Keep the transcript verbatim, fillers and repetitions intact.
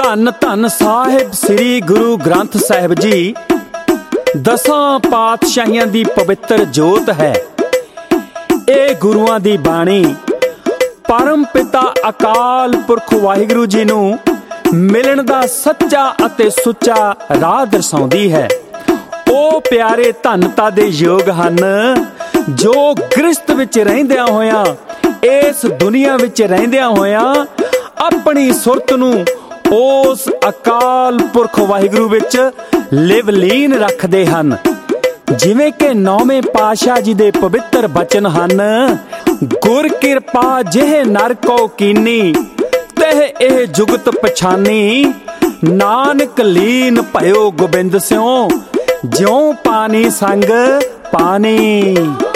ਧੰਨ ਧੰਨ ਸਾਹਿਬ ਸ੍ਰੀ ਗੁਰੂ ਗ੍ਰੰਥ ਸਾਹਿਬ ਜੀ ਦਸਾਂ ਪਾਤਸ਼ਾਹੀਆਂ ਦੀ ਪਵਿੱਤਰ ਜੋਤ ਹੈ। ਇਹ ਗੁਰੂਆਂ ਦੀ ਬਾਣੀ ਪਰਮ ਪਿਤਾ ਅਕਾਲ ਪੁਰਖ ਵਾਹਿਗੁਰੂ ਜੀ ਨੂੰ ਮਿਲਣ ਦਾ ਸੱਚਾ ਅਤੇ ਸੁੱਚਾ ਰਾਹ ਦਰਸਾਉਂਦੀ ਹੈ। ਉਹ ਪਿਆਰੇ ਧੰਨਤਾ ਦੇ ਯੋਗ ਹਨ ਜੋ ਗ੍ਰਸਤ ਵਿੱਚ ਰਹਿੰਦਿਆਂ ਹੋਇਆਂ, ਇਸ ਦੁਨੀਆ ਵਿੱਚ ਰਹਿੰਦਿਆਂ ਹੋਇਆਂ ਆਪਣੀ ਸੁਰਤ ਨੂੰ ਉਸ ਅਕਾਲ ਪੁਰਖ ਵਾਹਿਗੁਰੂ ਵਿੱਚ ਲਿਵਲੀਨ ਰੱਖਦੇ ਹਨ। ਜਿਵੇਂ ਕਿ ਨੌਵੇਂ ਪਾਤਸ਼ਾਹ ਜੀ ਦੇ ਪਵਿੱਤਰ ਬਚਨ ਹਨ, ਗੁਰ ਕਿਰਪਾ ਜਿਹ ਨਰ ਕੋ ਕੀਨੀ ਤਹ ਇਹ ਜੁਗਤ ਪਛਾਨੀ, ਨਾਨਕ ਲੀਨ ਭਇਓ ਗੋਬਿੰਦ ਸਿਉ ਜਿਉ ਪਾਣੀ ਸੰਗ ਪਾਣੀ।